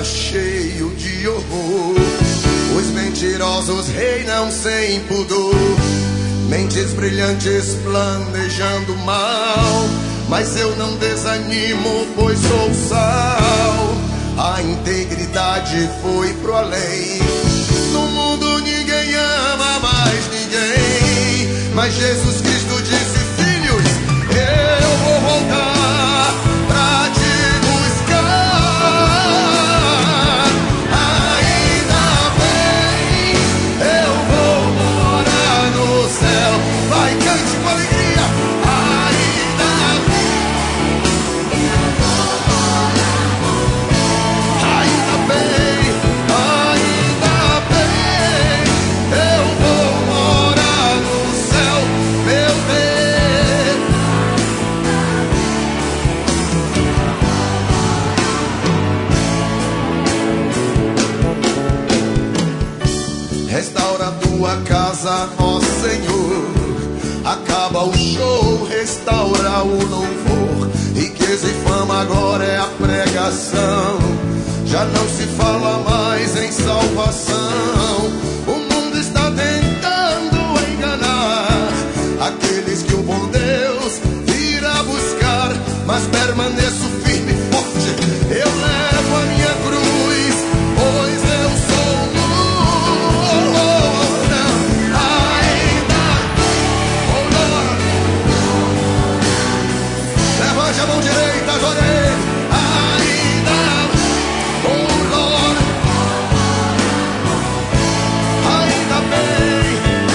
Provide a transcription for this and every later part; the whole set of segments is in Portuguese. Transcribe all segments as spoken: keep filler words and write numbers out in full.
está cheio de horror. Os mentirosos reinam sem pudor, mentes brilhantes planejando mal. Mas eu não desanimo, pois sou sal. A integridade foi pro além. No mundo ninguém ama mais ninguém, mas Jesus Cristo disse: filhos, eu vou voltar pra te buscar. Ainda bem, eu vou morar no céu. Vai, cante com alegria. Ainda bem, eu vou morar no céu. Ainda bem, ainda bem, eu vou morar no céu, meu Deus. Restaura tua casa, ó Senhor. Acaba o show, restaura o louvor. Riqueza e fama agora é a pregação. Já não se fala mais em salvação. O mundo está tentando enganar aqueles que o bom Deus irá buscar. Mas permaneço firme e forte, eu levo a minha cruz, pois eu sou luz. Ainda, oh Lord. Levante a mão direita, adore Ele. Ainda, oh Lord. Ainda bem.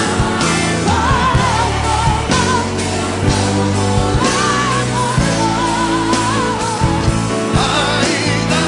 Ainda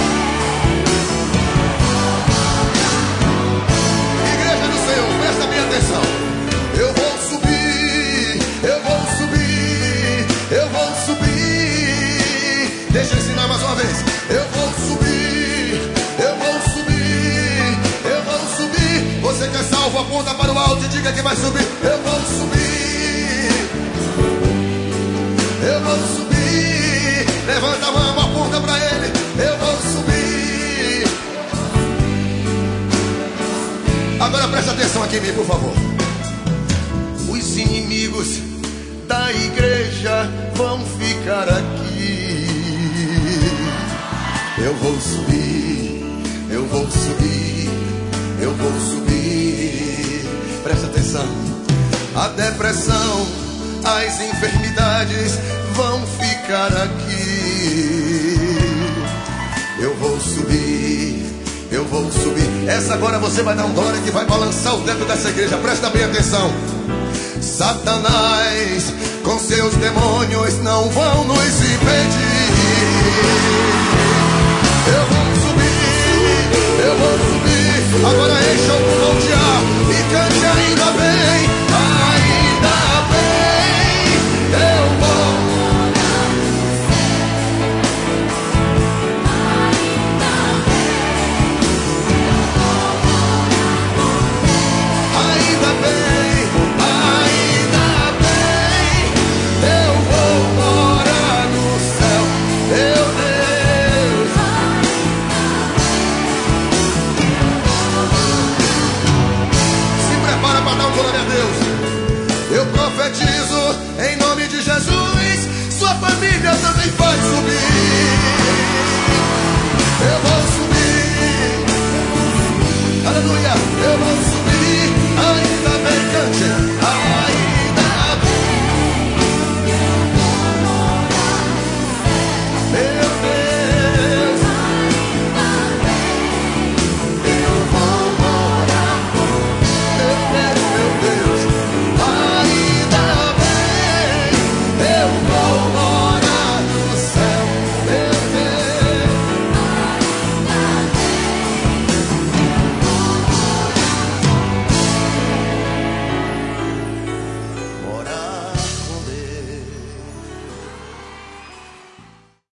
Igreja do Senhor, presta bem atenção. Eu vou subir, eu vou subir, eu vou subir. Deixa eu ensinar mais uma vez. Eu vou subir, eu vou subir, eu vou subir. Você que é salvo, aponta para o alto e diga que vai subir. Eu vou subir, eu vou subir. Levanta a mão, aponta para Ele. Eu vou subir. Agora presta atenção aqui em mim, por favor. Os inimigos da igreja vão ficar aqui. Eu vou subir, eu vou subir, eu vou subir. Presta atenção. A depressão, as enfermidades vão ficar aqui. Eu vou subir, eu vou subir. Essa agora você vai dar um glória que vai balançar o teto dessa igreja. Presta bem atenção. Satanás com seus demônios não vão nos impedir.